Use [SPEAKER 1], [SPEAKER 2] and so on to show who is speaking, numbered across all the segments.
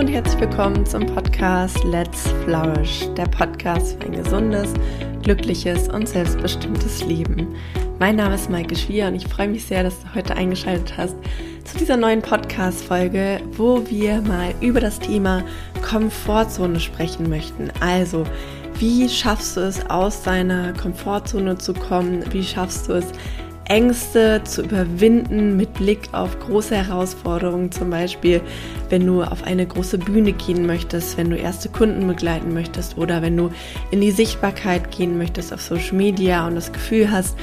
[SPEAKER 1] und herzlich willkommen zum Podcast Let's Flourish, der Podcast für ein gesundes, glückliches und selbstbestimmtes Leben. Mein Name ist Maike Schwier und ich freue mich sehr, dass du heute eingeschaltet hast zu dieser neuen Podcast-Folge, wo wir mal über das Thema Komfortzone sprechen möchten. Also, wie schaffst du es, aus deiner Komfortzone zu kommen? Wie schaffst du es, Ängste zu überwinden mit Blick auf große Herausforderungen, zum Beispiel, wenn du auf eine große Bühne gehen möchtest, wenn du erste Kunden begleiten möchtest oder wenn du in die Sichtbarkeit gehen möchtest auf Social Media und das Gefühl hast,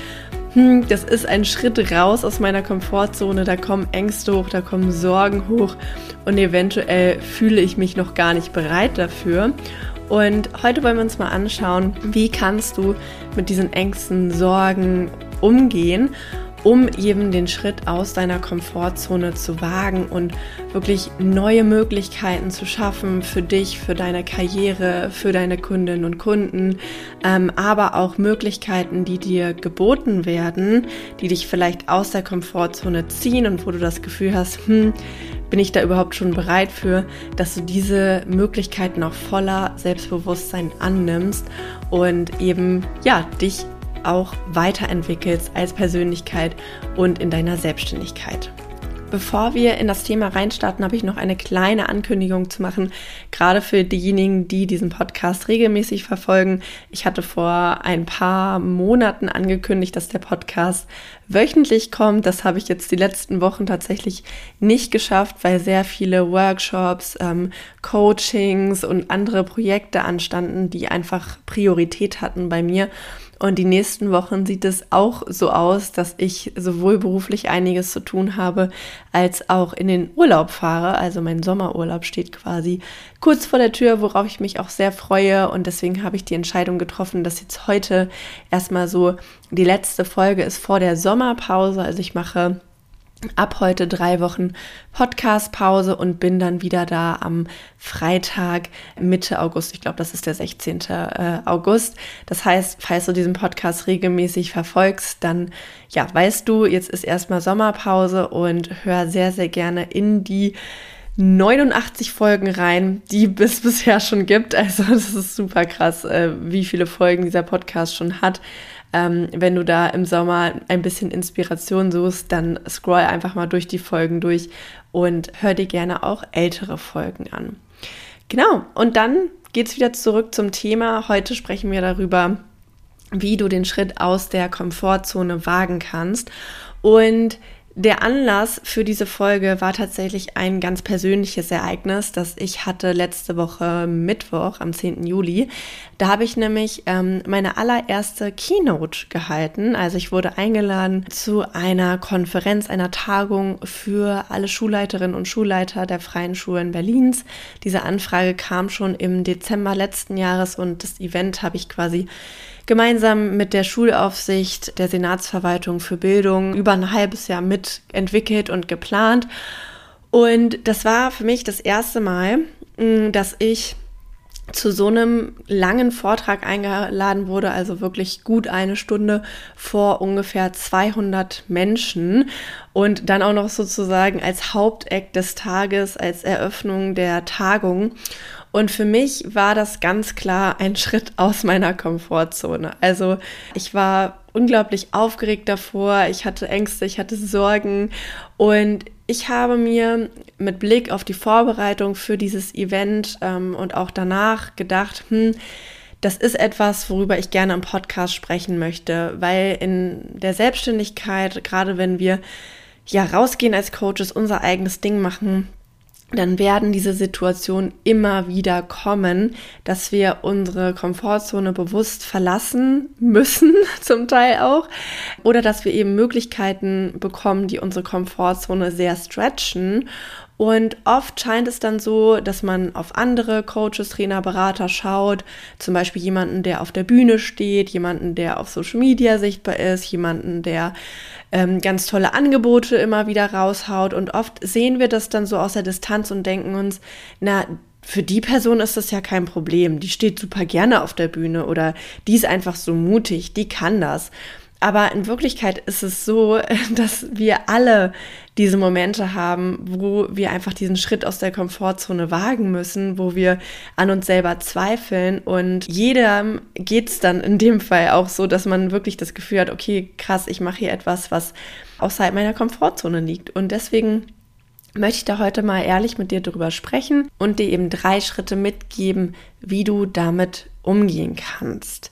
[SPEAKER 1] das ist ein Schritt raus aus meiner Komfortzone, da kommen Ängste hoch, da kommen Sorgen hoch und eventuell fühle ich mich noch gar nicht bereit dafür. Und heute wollen wir uns mal anschauen, wie kannst du mit diesen Ängsten, Sorgen umgehen, um eben den Schritt aus deiner Komfortzone zu wagen und wirklich neue Möglichkeiten zu schaffen für dich, für deine Karriere, für deine Kundinnen und Kunden, aber auch Möglichkeiten, die dir geboten werden, die dich vielleicht aus der Komfortzone ziehen und wo du das Gefühl hast, bin ich da überhaupt schon bereit für, dass du diese Möglichkeiten auch voller Selbstbewusstsein annimmst und eben, dich auch weiterentwickelst als Persönlichkeit und in deiner Selbstständigkeit. Bevor wir in das Thema reinstarten, habe ich noch eine kleine Ankündigung zu machen, gerade für diejenigen, die diesen Podcast regelmäßig verfolgen. Ich hatte vor ein paar Monaten angekündigt, dass der Podcast wöchentlich kommt. Das habe ich jetzt die letzten Wochen tatsächlich nicht geschafft, weil sehr viele Workshops, Coachings und andere Projekte anstanden, die einfach Priorität hatten bei mir. Und die nächsten Wochen sieht es auch so aus, dass ich sowohl beruflich einiges zu tun habe, als auch in den Urlaub fahre. Also mein Sommerurlaub steht quasi kurz vor der Tür, worauf ich mich auch sehr freue. Und deswegen habe ich die Entscheidung getroffen, dass jetzt heute erstmal so die letzte Folge ist vor der Sommerpause. Also ich mache ab heute 3 Wochen Podcast-Pause und bin dann wieder da am Freitag Mitte August. Ich glaube, das ist der 16. August. Das heißt, falls du diesen Podcast regelmäßig verfolgst, dann weißt du, jetzt ist erstmal Sommerpause und hör sehr, sehr gerne in die 89 Folgen rein, die es bisher schon gibt. Also das ist super krass, wie viele Folgen dieser Podcast schon hat. Wenn du da im Sommer ein bisschen Inspiration suchst, dann scroll einfach mal durch die Folgen durch und hör dir gerne auch ältere Folgen an. Genau, und dann geht's wieder zurück zum Thema. Heute sprechen wir darüber, wie du den Schritt aus der Komfortzone wagen kannst. Und der Anlass für diese Folge war tatsächlich ein ganz persönliches Ereignis, das ich hatte letzte Woche Mittwoch, am 10. Juli. Da habe ich nämlich meine allererste Keynote gehalten. Also ich wurde eingeladen zu einer Konferenz, einer Tagung für alle Schulleiterinnen und Schulleiter der Freien Schulen Berlins. Diese Anfrage kam schon im Dezember letzten Jahres und das Event habe ich quasi gemeinsam mit der Schulaufsicht der Senatsverwaltung für Bildung über ein halbes Jahr mitentwickelt und geplant. Und das war für mich das erste Mal, dass ich zu so einem langen Vortrag eingeladen wurde, also wirklich gut eine Stunde vor ungefähr 200 Menschen und dann auch noch sozusagen als Haupteck des Tages, als Eröffnung der Tagung. Und für mich war das ganz klar ein Schritt aus meiner Komfortzone. Also ich war unglaublich aufgeregt davor, ich hatte Ängste, ich hatte Sorgen und ich habe mir mit Blick auf die Vorbereitung für dieses Event und auch danach gedacht, das ist etwas, worüber ich gerne im Podcast sprechen möchte, weil in der Selbstständigkeit, gerade wenn wir rausgehen als Coaches, unser eigenes Ding machen, dann werden diese Situationen immer wieder kommen, dass wir unsere Komfortzone bewusst verlassen müssen, zum Teil auch, oder dass wir eben Möglichkeiten bekommen, die unsere Komfortzone sehr stretchen. Und oft scheint es dann so, dass man auf andere Coaches, Trainer, Berater schaut, zum Beispiel jemanden, der auf der Bühne steht, jemanden, der auf Social Media sichtbar ist, jemanden, der ganz tolle Angebote immer wieder raushaut. Und oft sehen wir das dann so aus der Distanz und denken uns, für die Person ist das ja kein Problem, die steht super gerne auf der Bühne oder die ist einfach so mutig, die kann das. Aber in Wirklichkeit ist es so, dass wir alle diese Momente haben, wo wir einfach diesen Schritt aus der Komfortzone wagen müssen, wo wir an uns selber zweifeln. Und jedem geht es dann in dem Fall auch so, dass man wirklich das Gefühl hat, okay, krass, ich mache hier etwas, was außerhalb meiner Komfortzone liegt. Und deswegen möchte ich da heute mal ehrlich mit dir drüber sprechen und dir eben 3 Schritte mitgeben, wie du damit umgehen kannst.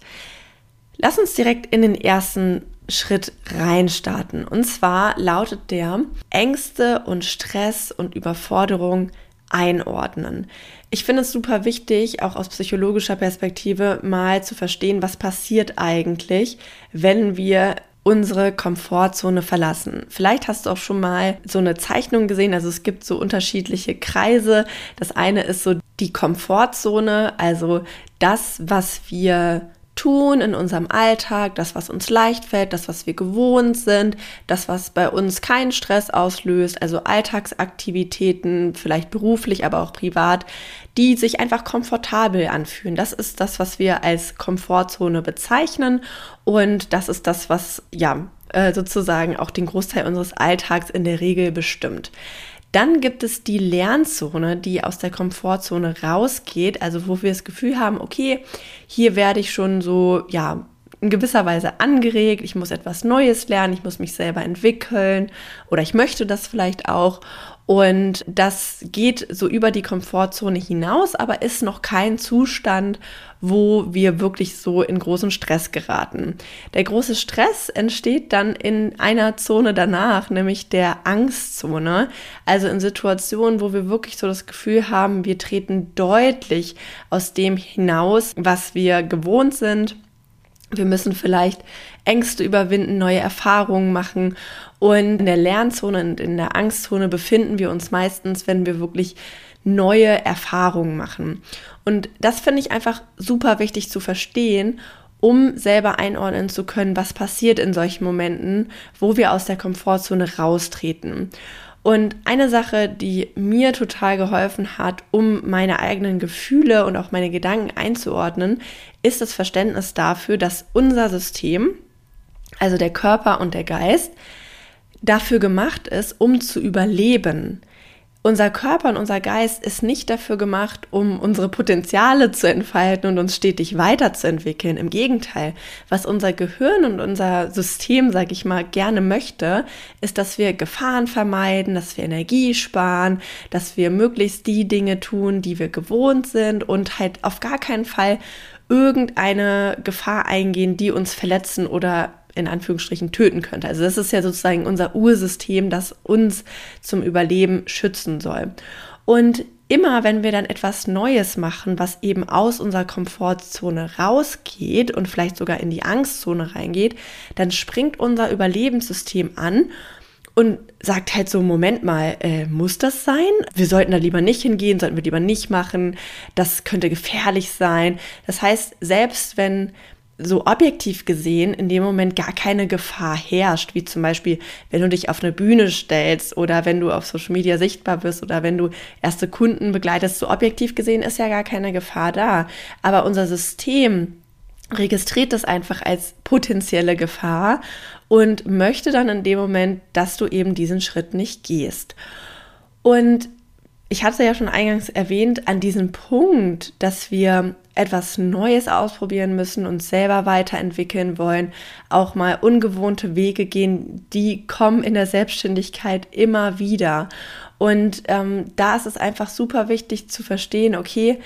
[SPEAKER 1] Lass uns direkt in den ersten Schritt reinstarten. Und zwar lautet der: Ängste und Stress und Überforderung einordnen. Ich finde es super wichtig, auch aus psychologischer Perspektive mal zu verstehen, was passiert eigentlich, wenn wir unsere Komfortzone verlassen. Vielleicht hast du auch schon mal so eine Zeichnung gesehen, also es gibt so unterschiedliche Kreise. Das eine ist so die Komfortzone, also das, was wir tun in unserem Alltag, das, was uns leicht fällt, das, was wir gewohnt sind, das, was bei uns keinen Stress auslöst, also Alltagsaktivitäten, vielleicht beruflich, aber auch privat, die sich einfach komfortabel anfühlen. Das ist das, was wir als Komfortzone bezeichnen, und das ist das, was sozusagen auch den Großteil unseres Alltags in der Regel bestimmt. Dann gibt es die Lernzone, die aus der Komfortzone rausgeht, also wo wir das Gefühl haben, okay, hier werde ich schon so, in gewisser Weise angeregt, ich muss etwas Neues lernen, ich muss mich selber entwickeln oder ich möchte das vielleicht auch. Und das geht so über die Komfortzone hinaus, aber ist noch kein Zustand, wo wir wirklich so in großen Stress geraten. Der große Stress entsteht dann in einer Zone danach, nämlich der Angstzone. Also in Situationen, wo wir wirklich so das Gefühl haben, wir treten deutlich aus dem hinaus, was wir gewohnt sind. Wir müssen vielleicht Ängste überwinden, neue Erfahrungen machen. Und in der Lernzone und in der Angstzone befinden wir uns meistens, wenn wir wirklich neue Erfahrungen machen. Und das finde ich einfach super wichtig zu verstehen, um selber einordnen zu können, was passiert in solchen Momenten, wo wir aus der Komfortzone raustreten. Und eine Sache, die mir total geholfen hat, um meine eigenen Gefühle und auch meine Gedanken einzuordnen, ist das Verständnis dafür, dass unser System, also der Körper und der Geist, dafür gemacht ist, um zu überleben. Unser Körper und unser Geist ist nicht dafür gemacht, um unsere Potenziale zu entfalten und uns stetig weiterzuentwickeln. Im Gegenteil, was unser Gehirn und unser System, sage ich mal, gerne möchte, ist, dass wir Gefahren vermeiden, dass wir Energie sparen, dass wir möglichst die Dinge tun, die wir gewohnt sind und halt auf gar keinen Fall irgendeine Gefahr eingehen, die uns verletzen oder in Anführungsstrichen töten könnte. Also das ist ja sozusagen unser Ursystem, das uns zum Überleben schützen soll. Und immer wenn wir dann etwas Neues machen, was eben aus unserer Komfortzone rausgeht und vielleicht sogar in die Angstzone reingeht, dann springt unser Überlebenssystem an und sagt halt so, Moment mal, muss das sein? Wir sollten da lieber nicht hingehen, sollten wir lieber nicht machen, das könnte gefährlich sein. Das heißt, selbst wenn so objektiv gesehen in dem Moment gar keine Gefahr herrscht, wie zum Beispiel, wenn du dich auf eine Bühne stellst oder wenn du auf Social Media sichtbar wirst oder wenn du erste Kunden begleitest, so objektiv gesehen ist ja gar keine Gefahr da. Aber unser System registriert das einfach als potenzielle Gefahr und möchte dann in dem Moment, dass du eben diesen Schritt nicht gehst. Und ich hatte ja schon eingangs erwähnt, an diesem Punkt, dass wir etwas Neues ausprobieren müssen, uns selber weiterentwickeln wollen, auch mal ungewohnte Wege gehen, die kommen in der Selbstständigkeit immer wieder. Und da ist es einfach super wichtig zu verstehen, okay,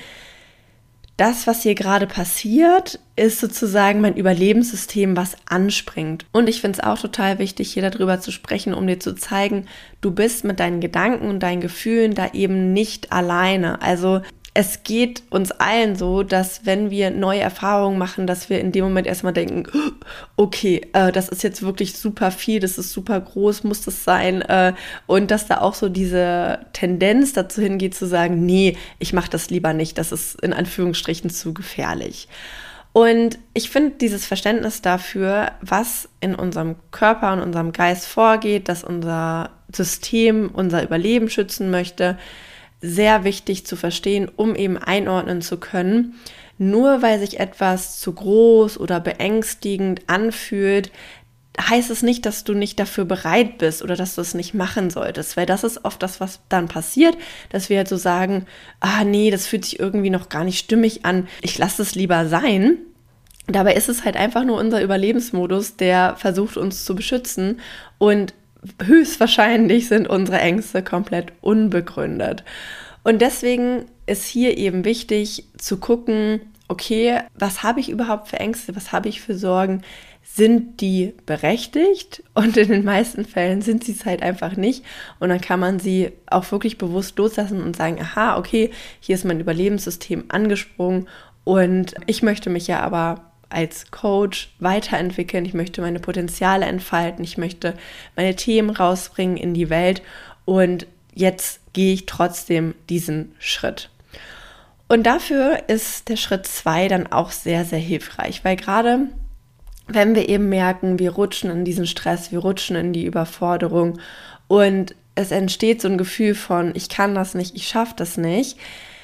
[SPEAKER 1] das, was hier gerade passiert, ist sozusagen mein Überlebenssystem, was anspringt. Und ich finde es auch total wichtig, hier darüber zu sprechen, um dir zu zeigen, du bist mit deinen Gedanken und deinen Gefühlen da eben nicht alleine. Also es geht uns allen so, dass wenn wir neue Erfahrungen machen, dass wir in dem Moment erstmal denken, okay, das ist jetzt wirklich super viel, das ist super groß, muss das sein? Und dass da auch so diese Tendenz dazu hingeht zu sagen, nee, ich mache das lieber nicht, das ist in Anführungsstrichen zu gefährlich. Und ich finde dieses Verständnis dafür, was in unserem Körper und unserem Geist vorgeht, dass unser System unser Überleben schützen möchte, sehr wichtig zu verstehen, um eben einordnen zu können. Nur weil sich etwas zu groß oder beängstigend anfühlt, heißt es nicht, dass du nicht dafür bereit bist oder dass du es nicht machen solltest, weil das ist oft das, was dann passiert, dass wir halt so sagen, nee, das fühlt sich irgendwie noch gar nicht stimmig an, ich lasse es lieber sein. Dabei ist es halt einfach nur unser Überlebensmodus, der versucht, uns zu beschützen, und höchstwahrscheinlich sind unsere Ängste komplett unbegründet. Und deswegen ist hier eben wichtig zu gucken, okay, was habe ich überhaupt für Ängste, was habe ich für Sorgen? Sind die berechtigt? Und in den meisten Fällen sind sie es halt einfach nicht. Und dann kann man sie auch wirklich bewusst loslassen und sagen, aha, okay, hier ist mein Überlebenssystem angesprungen und ich möchte mich ja aber als Coach weiterentwickeln, ich möchte meine Potenziale entfalten, ich möchte meine Themen rausbringen in die Welt, und jetzt gehe ich trotzdem diesen Schritt. Und dafür ist der Schritt 2 dann auch sehr, sehr hilfreich, weil gerade wenn wir eben merken, wir rutschen in diesen Stress, wir rutschen in die Überforderung und es entsteht so ein Gefühl von, ich kann das nicht, ich schaffe das nicht,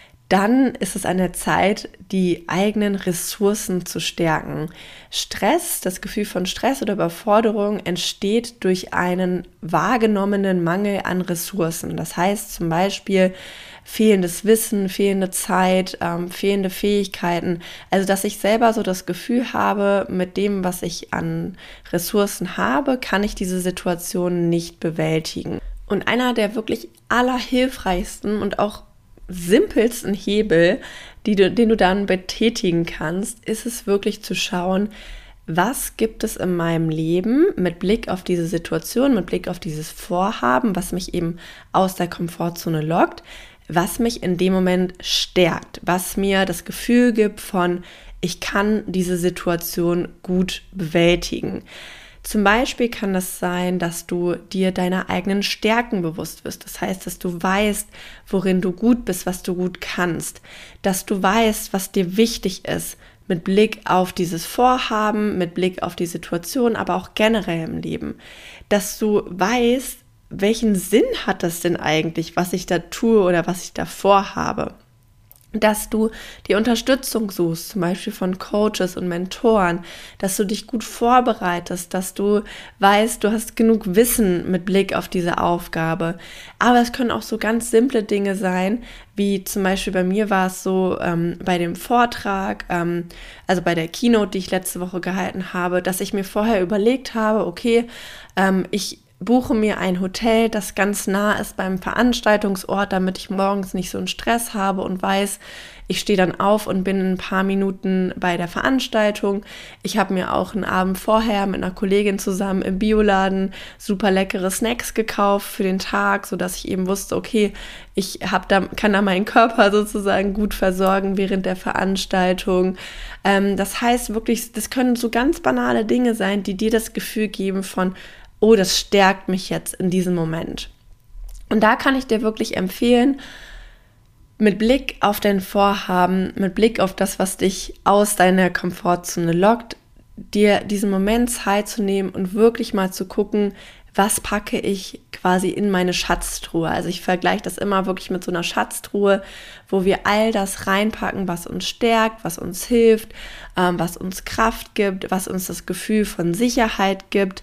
[SPEAKER 1] dann ist es an der Zeit, die eigenen Ressourcen zu stärken. Stress, das Gefühl von Stress oder Überforderung entsteht durch einen wahrgenommenen Mangel an Ressourcen. Das heißt zum Beispiel fehlendes Wissen, fehlende Zeit, fehlende Fähigkeiten. Also dass ich selber so das Gefühl habe, mit dem, was ich an Ressourcen habe, kann ich diese Situation nicht bewältigen. Und einer der wirklich allerhilfreichsten und auch simpelsten Hebel, den du dann betätigen kannst, ist es wirklich zu schauen, was gibt es in meinem Leben mit Blick auf diese Situation, mit Blick auf dieses Vorhaben, was mich eben aus der Komfortzone lockt, was mich in dem Moment stärkt, was mir das Gefühl gibt von, ich kann diese Situation gut bewältigen. Zum Beispiel kann das sein, dass du dir deiner eigenen Stärken bewusst wirst. Das heißt, dass du weißt, worin du gut bist, was du gut kannst. Dass du weißt, was dir wichtig ist mit Blick auf dieses Vorhaben, mit Blick auf die Situation, aber auch generell im Leben. Dass du weißt, welchen Sinn hat das denn eigentlich, was ich da tue oder was ich da vorhabe. Dass du die Unterstützung suchst, zum Beispiel von Coaches und Mentoren, dass du dich gut vorbereitest, dass du weißt, du hast genug Wissen mit Blick auf diese Aufgabe. Aber es können auch so ganz simple Dinge sein, wie zum Beispiel bei mir war es so bei dem Vortrag, also bei der Keynote, die ich letzte Woche gehalten habe, dass ich mir vorher überlegt habe, okay, ich buche mir ein Hotel, das ganz nah ist beim Veranstaltungsort, damit ich morgens nicht so einen Stress habe und weiß, ich stehe dann auf und bin in ein paar Minuten bei der Veranstaltung. Ich habe mir auch einen Abend vorher mit einer Kollegin zusammen im Bioladen super leckere Snacks gekauft für den Tag, sodass ich eben wusste, okay, ich kann da meinen Körper sozusagen gut versorgen während der Veranstaltung. Das heißt wirklich, das können so ganz banale Dinge sein, die dir das Gefühl geben von, oh, das stärkt mich jetzt in diesem Moment. Und da kann ich dir wirklich empfehlen, mit Blick auf dein Vorhaben, mit Blick auf das, was dich aus deiner Komfortzone lockt, dir diesen Moment Zeit zu nehmen und wirklich mal zu gucken, was packe ich quasi in meine Schatztruhe. Also ich vergleiche das immer wirklich mit so einer Schatztruhe, wo wir all das reinpacken, was uns stärkt, was uns hilft, was uns Kraft gibt, was uns das Gefühl von Sicherheit gibt,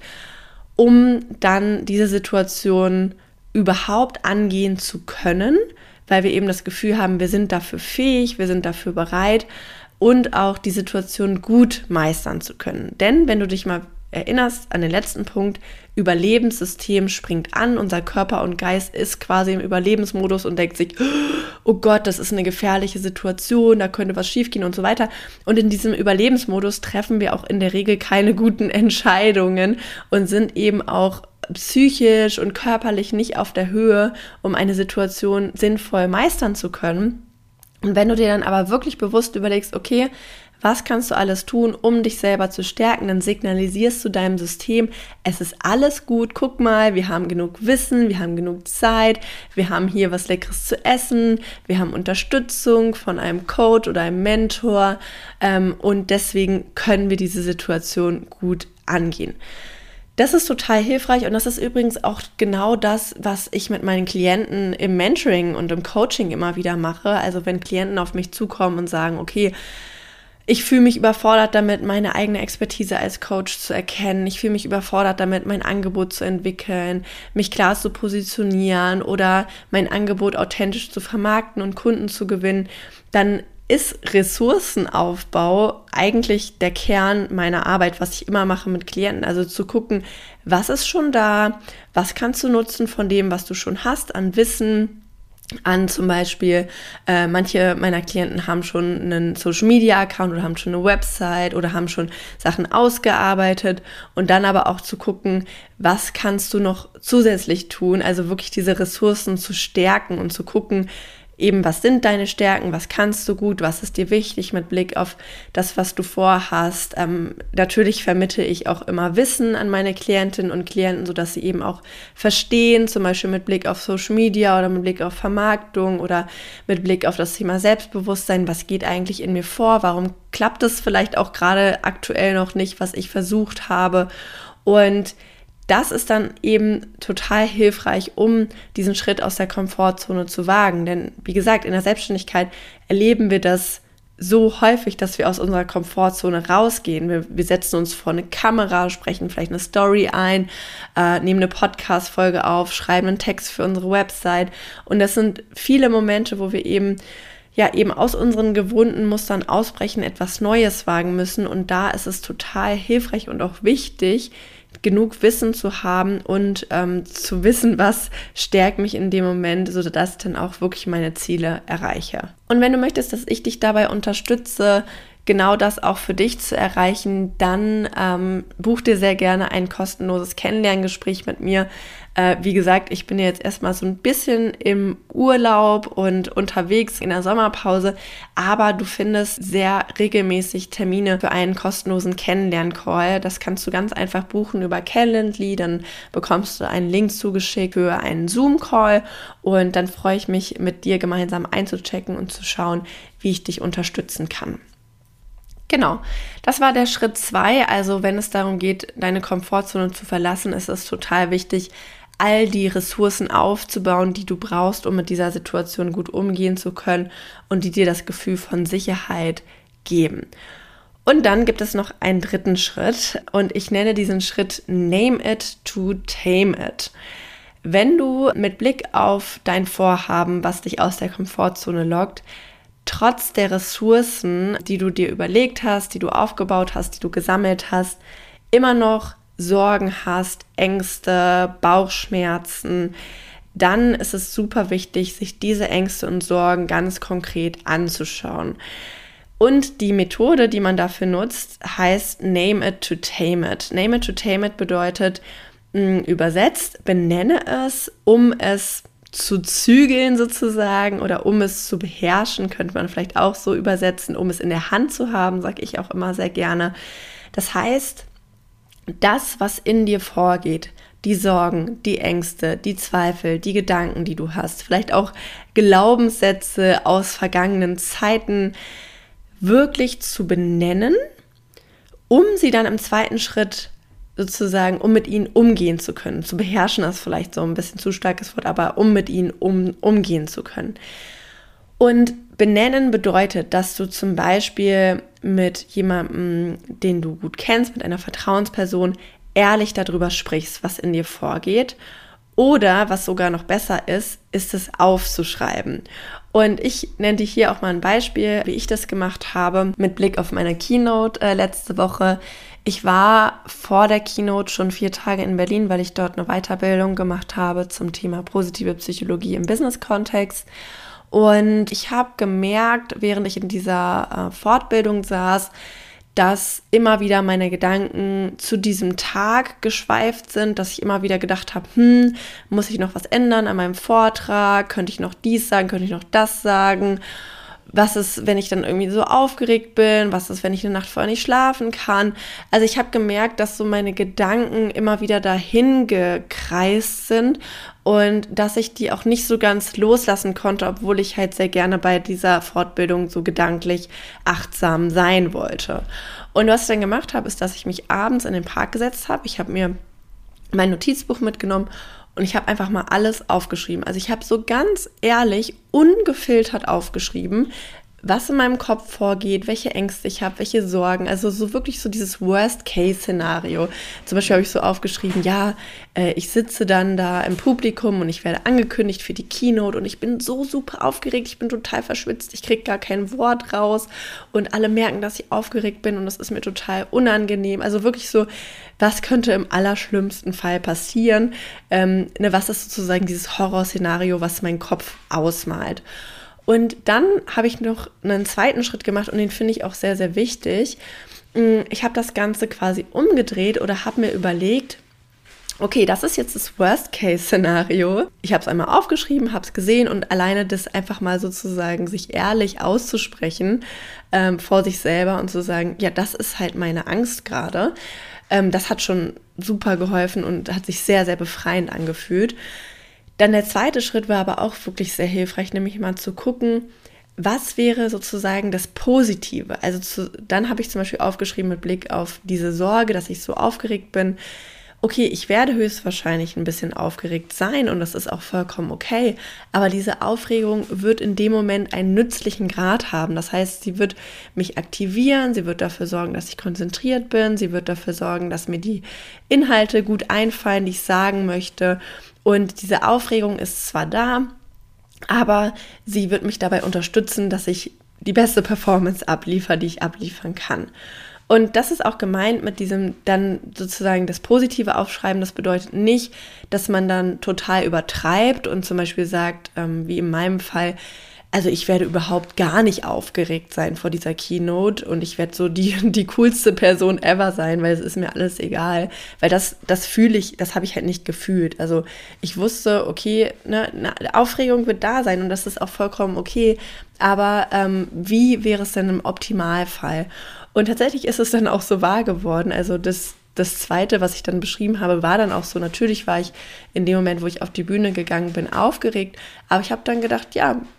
[SPEAKER 1] um dann diese Situation überhaupt angehen zu können, weil wir eben das Gefühl haben, wir sind dafür fähig, wir sind dafür bereit und auch die Situation gut meistern zu können. Denn wenn du dich mal erinnerst an den letzten Punkt, Überlebenssystem springt an, unser Körper und Geist ist quasi im Überlebensmodus und denkt sich, oh Gott, das ist eine gefährliche Situation, da könnte was schiefgehen und so weiter. Und in diesem Überlebensmodus treffen wir auch in der Regel keine guten Entscheidungen und sind eben auch psychisch und körperlich nicht auf der Höhe, um eine Situation sinnvoll meistern zu können. Und wenn du dir dann aber wirklich bewusst überlegst, okay, was kannst du alles tun, um dich selber zu stärken, dann signalisierst du deinem System, es ist alles gut, guck mal, wir haben genug Wissen, wir haben genug Zeit, wir haben hier was Leckeres zu essen, wir haben Unterstützung von einem Coach oder einem Mentor und deswegen können wir diese Situation gut angehen. Das ist total hilfreich und das ist übrigens auch genau das, was ich mit meinen Klienten im Mentoring und im Coaching immer wieder mache. Also wenn Klienten auf mich zukommen und sagen, okay, Ich fühle mich überfordert damit, meine eigene Expertise als Coach zu erkennen. Ich fühle mich überfordert damit, mein Angebot zu entwickeln, mich klar zu positionieren oder mein Angebot authentisch zu vermarkten und Kunden zu gewinnen. Dann ist Ressourcenaufbau eigentlich der Kern meiner Arbeit, was ich immer mache mit Klienten. Also zu gucken, was ist schon da, was kannst du nutzen von dem, was du schon hast an Wissen, an zum Beispiel, manche meiner Klienten haben schon einen Social-Media-Account oder haben schon eine Website oder haben schon Sachen ausgearbeitet und dann aber auch zu gucken, was kannst du noch zusätzlich tun, also wirklich diese Ressourcen zu stärken und zu gucken, eben, was sind deine Stärken, was kannst du gut, was ist dir wichtig mit Blick auf das, was du vorhast. Natürlich vermittle ich auch immer Wissen an meine Klientinnen und Klienten, sodass sie eben auch verstehen, zum Beispiel mit Blick auf Social Media oder mit Blick auf Vermarktung oder mit Blick auf das Thema Selbstbewusstsein, was geht eigentlich in mir vor, warum klappt es vielleicht auch gerade aktuell noch nicht, was ich versucht habe. Und das ist dann eben total hilfreich, um diesen Schritt aus der Komfortzone zu wagen. Denn wie gesagt, in der Selbstständigkeit erleben wir das so häufig, dass wir aus unserer Komfortzone rausgehen. Wir setzen uns vor eine Kamera, sprechen vielleicht eine Story ein, nehmen eine Podcast-Folge auf, schreiben einen Text für unsere Website. Und das sind viele Momente, wo wir eben aus unseren gewohnten Mustern ausbrechen, etwas Neues wagen müssen. Und da ist es total hilfreich und auch wichtig, genug Wissen zu haben und zu wissen, was stärkt mich in dem Moment, sodass ich dann auch wirklich meine Ziele erreiche. Und wenn du möchtest, dass ich dich dabei unterstütze, genau das auch für dich zu erreichen, dann buch dir sehr gerne ein kostenloses Kennenlerngespräch mit mir. Wie gesagt, ich bin jetzt erstmal so ein bisschen im Urlaub und unterwegs in der Sommerpause, aber du findest sehr regelmäßig Termine für einen kostenlosen Kennenlern-Call. Das kannst du ganz einfach buchen über Calendly, dann bekommst du einen Link zugeschickt für einen Zoom-Call und dann freue ich mich, mit dir gemeinsam einzuchecken und zu schauen, wie ich dich unterstützen kann. Genau, das war der Schritt 2. Also wenn es darum geht, deine Komfortzone zu verlassen, ist es total wichtig, all die Ressourcen aufzubauen, die du brauchst, um mit dieser Situation gut umgehen zu können und die dir das Gefühl von Sicherheit geben. Und dann gibt es noch einen dritten Schritt und ich nenne diesen Schritt Name it to tame it. Wenn du mit Blick auf dein Vorhaben, was dich aus der Komfortzone lockt, trotz der Ressourcen, die du dir überlegt hast, die du aufgebaut hast, die du gesammelt hast, immer noch Sorgen hast, Ängste, Bauchschmerzen, dann ist es super wichtig, sich diese Ängste und Sorgen ganz konkret anzuschauen. Und die Methode, die man dafür nutzt, heißt Name it to tame it. Name it to tame it bedeutet, übersetzt, benenne es, um es zu zügeln sozusagen oder um es zu beherrschen, könnte man vielleicht auch so übersetzen, um es in der Hand zu haben, sage ich auch immer sehr gerne. Das heißt, das, was in dir vorgeht, die Sorgen, die Ängste, die Zweifel, die Gedanken, die du hast, vielleicht auch Glaubenssätze aus vergangenen Zeiten, wirklich zu benennen, um sie dann im zweiten Schritt sozusagen, um mit ihnen umgehen zu können. Zu beherrschen ist vielleicht so ein bisschen zu starkes Wort, aber um mit ihnen umgehen zu können. Und benennen bedeutet, dass du zum Beispiel mit jemandem, den du gut kennst, mit einer Vertrauensperson, ehrlich darüber sprichst, was in dir vorgeht. Oder, was sogar noch besser ist es aufzuschreiben. Und ich nenne dir hier auch mal ein Beispiel, wie ich das gemacht habe, mit Blick auf meine Keynote letzte Woche. Ich war vor der Keynote schon 4 Tage in Berlin, weil ich dort eine Weiterbildung gemacht habe zum Thema positive Psychologie im Business-Kontext. Und ich habe gemerkt, während ich in dieser Fortbildung saß, dass immer wieder meine Gedanken zu diesem Tag geschweift sind, dass ich immer wieder gedacht habe, muss ich noch was ändern an meinem Vortrag? Könnte ich noch dies sagen? Könnte ich noch das sagen? Was ist, wenn ich dann irgendwie so aufgeregt bin? Was ist, wenn ich eine Nacht vorher nicht schlafen kann? Also ich habe gemerkt, dass so meine Gedanken immer wieder dahin gekreist sind und dass ich die auch nicht so ganz loslassen konnte, obwohl ich halt sehr gerne bei dieser Fortbildung so gedanklich achtsam sein wollte. Und was ich dann gemacht habe, ist, dass ich mich abends in den Park gesetzt habe. Ich habe mir mein Notizbuch mitgenommen und ich habe einfach mal alles aufgeschrieben. Also ich habe so ganz ehrlich, ungefiltert aufgeschrieben, was in meinem Kopf vorgeht, welche Ängste ich habe, welche Sorgen, also so wirklich so dieses Worst-Case-Szenario. Zum Beispiel habe ich so aufgeschrieben, ich sitze dann da im Publikum und ich werde angekündigt für die Keynote und ich bin so super aufgeregt, ich bin total verschwitzt, ich kriege gar kein Wort raus und alle merken, dass ich aufgeregt bin und das ist mir total unangenehm. Also wirklich so, was könnte im allerschlimmsten Fall passieren? Was ist sozusagen dieses Horrorszenario, was mein Kopf ausmalt? Und dann habe ich noch einen zweiten Schritt gemacht und den finde ich auch sehr, sehr wichtig. Ich habe das Ganze quasi umgedreht oder habe mir überlegt, okay, das ist jetzt das Worst-Case-Szenario. Ich habe es einmal aufgeschrieben, habe es gesehen und alleine das einfach mal sozusagen sich ehrlich auszusprechen vor sich selber und zu sagen, ja, das ist halt meine Angst gerade. Das hat schon super geholfen und hat sich sehr, sehr befreiend angefühlt. Dann der zweite Schritt war aber auch wirklich sehr hilfreich, nämlich mal zu gucken, was wäre sozusagen das Positive. Also dann habe ich zum Beispiel aufgeschrieben mit Blick auf diese Sorge, dass ich so aufgeregt bin. Okay, ich werde höchstwahrscheinlich ein bisschen aufgeregt sein und das ist auch vollkommen okay, aber diese Aufregung wird in dem Moment einen nützlichen Grad haben. Das heißt, sie wird mich aktivieren, sie wird dafür sorgen, dass ich konzentriert bin, sie wird dafür sorgen, dass mir die Inhalte gut einfallen, die ich sagen möchte. Und diese Aufregung ist zwar da, aber sie wird mich dabei unterstützen, dass ich die beste Performance abliefere, die ich abliefern kann. Und das ist auch gemeint mit diesem dann sozusagen das Positive aufschreiben. Das bedeutet nicht, dass man dann total übertreibt und zum Beispiel sagt, wie in meinem Fall, also ich werde überhaupt gar nicht aufgeregt sein vor dieser Keynote und ich werde so die coolste Person ever sein, weil es ist mir alles egal. Weil das fühle ich, das habe ich halt nicht gefühlt. Also ich wusste, okay, eine Aufregung wird da sein und das ist auch vollkommen okay. Aber wie wäre es denn im Optimalfall? Und tatsächlich ist es dann auch so wahr geworden. Also das Zweite, was ich dann beschrieben habe, war dann auch so, natürlich war ich in dem Moment, wo ich auf die Bühne gegangen bin, aufgeregt, aber ich habe dann gedacht,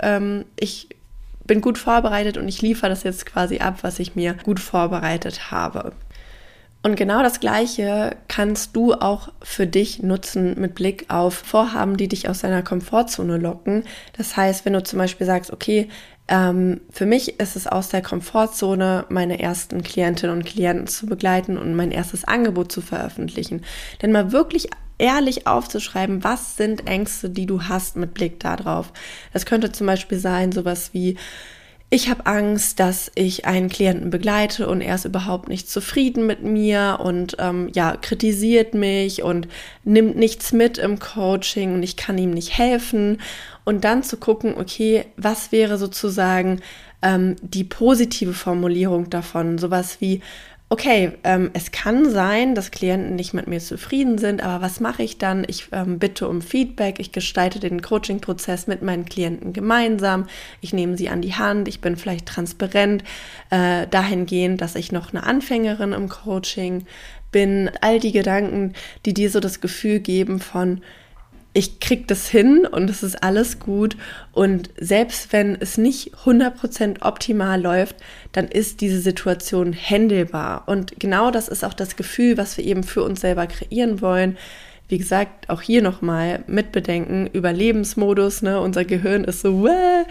[SPEAKER 1] ich bin gut vorbereitet und ich liefere das jetzt quasi ab, was ich mir gut vorbereitet habe. Und genau das Gleiche kannst du auch für dich nutzen mit Blick auf Vorhaben, die dich aus deiner Komfortzone locken. Das heißt, wenn du zum Beispiel sagst, okay, für mich ist es aus der Komfortzone, meine ersten Klientinnen und Klienten zu begleiten und mein erstes Angebot zu veröffentlichen. Denn mal wirklich ehrlich aufzuschreiben, was sind Ängste, die du hast mit Blick darauf. Das könnte zum Beispiel sein, sowas wie, ich habe Angst, dass ich einen Klienten begleite und er ist überhaupt nicht zufrieden mit mir und kritisiert mich und nimmt nichts mit im Coaching und ich kann ihm nicht helfen. Und dann zu gucken, okay, was wäre sozusagen die positive Formulierung davon? Sowas wie, okay, es kann sein, dass Klienten nicht mit mir zufrieden sind, aber was mache ich dann? Ich bitte um Feedback, ich gestalte den Coaching-Prozess mit meinen Klienten gemeinsam, ich nehme sie an die Hand, ich bin vielleicht transparent dahingehend, dass ich noch eine Anfängerin im Coaching bin. All die Gedanken, die dir so das Gefühl geben von, ich krieg das hin und es ist alles gut und selbst wenn es nicht 100% optimal läuft, dann ist diese Situation händelbar und genau das ist auch das Gefühl, was wir eben für uns selber kreieren wollen. Wie gesagt, auch hier nochmal mitbedenken, Überlebensmodus, unser Gehirn ist so,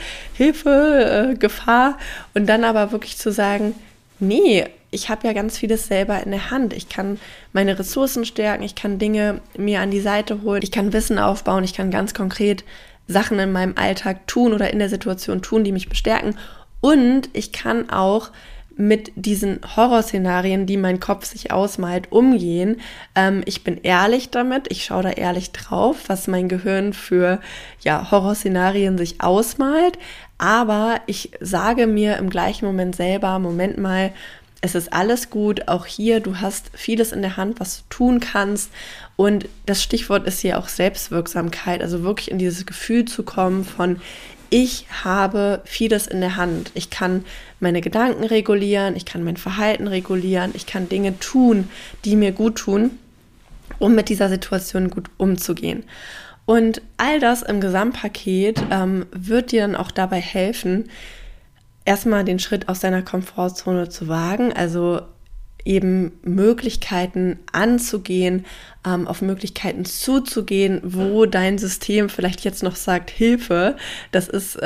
[SPEAKER 1] Hilfe, Gefahr und dann aber wirklich zu sagen, nee, ich habe ja ganz vieles selber in der Hand. Ich kann meine Ressourcen stärken, ich kann Dinge mir an die Seite holen, ich kann Wissen aufbauen, ich kann ganz konkret Sachen in meinem Alltag tun oder in der Situation tun, die mich bestärken. Und ich kann auch mit diesen Horrorszenarien, die mein Kopf sich ausmalt, umgehen. Ich bin ehrlich damit, ich schaue da ehrlich drauf, was mein Gehirn für Horrorszenarien sich ausmalt. Aber ich sage mir im gleichen Moment selber, Moment mal, es ist alles gut, auch hier, du hast vieles in der Hand, was du tun kannst und das Stichwort ist hier auch Selbstwirksamkeit, also wirklich in dieses Gefühl zu kommen von, ich habe vieles in der Hand, ich kann meine Gedanken regulieren, ich kann mein Verhalten regulieren, ich kann Dinge tun, die mir gut tun, um mit dieser Situation gut umzugehen. Und all das im Gesamtpaket wird dir dann auch dabei helfen, erstmal den Schritt aus deiner Komfortzone zu wagen. Also eben Möglichkeiten anzugehen, auf Möglichkeiten zuzugehen, wo dein System vielleicht jetzt noch sagt, Hilfe, das ist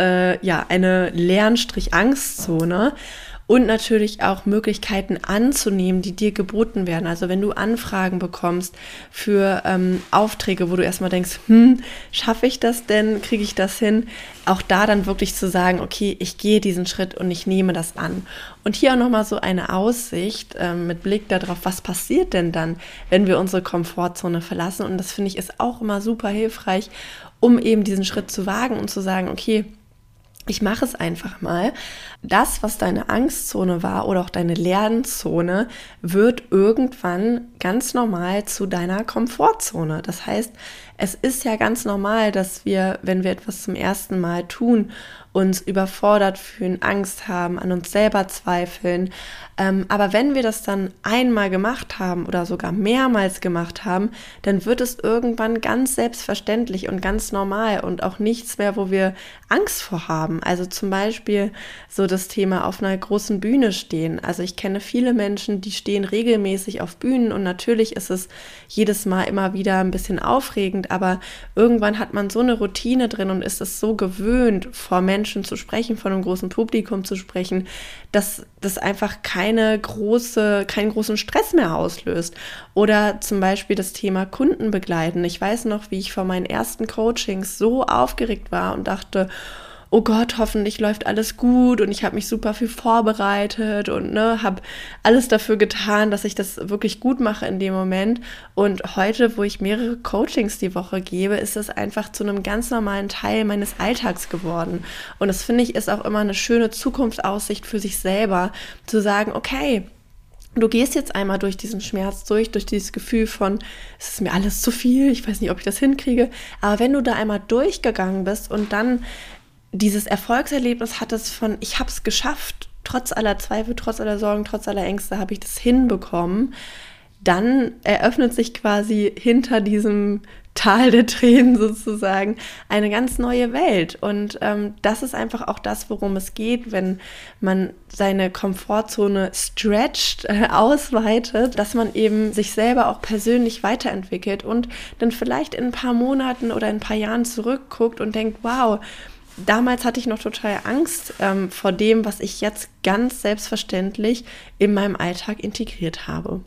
[SPEAKER 1] eine Lernstrich-Angstzone. Und natürlich auch Möglichkeiten anzunehmen, die dir geboten werden. Also wenn du Anfragen bekommst für Aufträge, wo du erstmal denkst, schaffe ich das denn, kriege ich das hin? Auch da dann wirklich zu sagen, okay, ich gehe diesen Schritt und ich nehme das an. Und hier auch nochmal so eine Aussicht mit Blick darauf, was passiert denn dann, wenn wir unsere Komfortzone verlassen? Und das finde ich ist auch immer super hilfreich, um eben diesen Schritt zu wagen und zu sagen, okay, ich mache es einfach mal. Das, was deine Angstzone war oder auch deine Lernzone, wird irgendwann ganz normal zu deiner Komfortzone. Das heißt, es ist ja ganz normal, dass wir, wenn wir etwas zum ersten Mal tun, uns überfordert fühlen, Angst haben, an uns selber zweifeln. Aber wenn wir das dann einmal gemacht haben oder sogar mehrmals gemacht haben, dann wird es irgendwann ganz selbstverständlich und ganz normal und auch nichts mehr, wo wir Angst vor haben. Also zum Beispiel so das Thema auf einer großen Bühne stehen. Also ich kenne viele Menschen, die stehen regelmäßig auf Bühnen und natürlich ist es jedes Mal immer wieder ein bisschen aufregend, aber irgendwann hat man so eine Routine drin und ist es so gewöhnt, vor Menschen zu sprechen, vor einem großen Publikum zu sprechen, dass das einfach keinen großen Stress mehr auslöst. Oder zum Beispiel das Thema Kunden begleiten. Ich weiß noch, wie ich vor meinen ersten Coachings so aufgeregt war und dachte, oh Gott, hoffentlich läuft alles gut und ich habe mich super viel vorbereitet und habe alles dafür getan, dass ich das wirklich gut mache in dem Moment. Und heute, wo ich mehrere Coachings die Woche gebe, ist das einfach zu einem ganz normalen Teil meines Alltags geworden. Und das finde ich ist auch immer eine schöne Zukunftsaussicht für sich selber, zu sagen, okay, du gehst jetzt einmal durch diesen Schmerz durch dieses Gefühl von, es ist mir alles zu viel, ich weiß nicht, ob ich das hinkriege. Aber wenn du da einmal durchgegangen bist und dann dieses Erfolgserlebnis hattest von, ich habe es geschafft, trotz aller Zweifel, trotz aller Sorgen, trotz aller Ängste habe ich das hinbekommen, dann eröffnet sich quasi hinter diesem Tal der Tränen sozusagen eine ganz neue Welt. Und das ist einfach auch das, worum es geht, wenn man seine Komfortzone stretcht, ausweitet, dass man eben sich selber auch persönlich weiterentwickelt und dann vielleicht in ein paar Monaten oder in ein paar Jahren zurückguckt und denkt, wow, damals hatte ich noch total Angst vor dem, was ich jetzt ganz selbstverständlich in meinem Alltag integriert habe.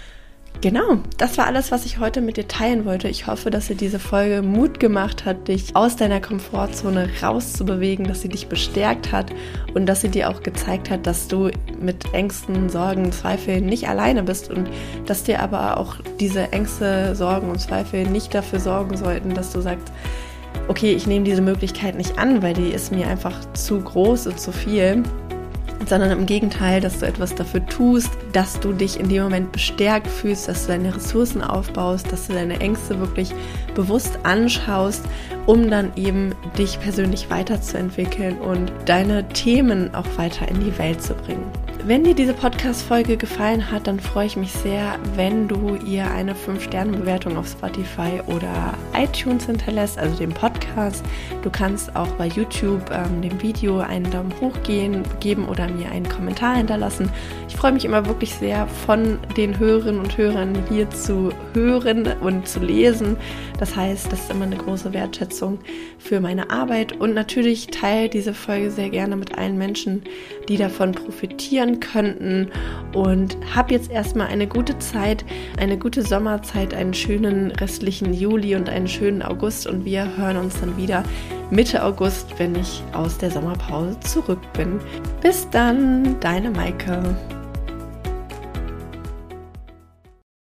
[SPEAKER 1] Genau, das war alles, was ich heute mit dir teilen wollte. Ich hoffe, dass dir diese Folge Mut gemacht hat, dich aus deiner Komfortzone rauszubewegen, dass sie dich bestärkt hat und dass sie dir auch gezeigt hat, dass du mit Ängsten, Sorgen, Zweifeln nicht alleine bist und dass dir aber auch diese Ängste, Sorgen und Zweifel nicht dafür sorgen sollten, dass du sagst, okay, ich nehme diese Möglichkeit nicht an, weil die ist mir einfach zu groß und zu viel, sondern im Gegenteil, dass du etwas dafür tust, dass du dich in dem Moment bestärkt fühlst, dass du deine Ressourcen aufbaust, dass du deine Ängste wirklich bewusst anschaust, um dann eben dich persönlich weiterzuentwickeln und deine Themen auch weiter in die Welt zu bringen. Wenn dir diese Podcast-Folge gefallen hat, dann freue ich mich sehr, wenn du ihr eine 5-Sterne-Bewertung auf Spotify oder iTunes hinterlässt, also dem Podcast. Du kannst auch bei YouTube dem Video einen Daumen hoch geben oder mir einen Kommentar hinterlassen. Ich freue mich immer wirklich sehr, von den Hörerinnen und Hörern hier zu hören und zu lesen. Das heißt, das ist immer eine große Wertschätzung für meine Arbeit. Und natürlich teile diese Folge sehr gerne mit allen Menschen, die davon profitieren könnten. Und hab jetzt erstmal eine gute Zeit, eine gute Sommerzeit, einen schönen restlichen Juli und einen schönen August. Und wir hören uns dann wieder Mitte August, wenn ich aus der Sommerpause zurück bin. Bis dann, deine Maike.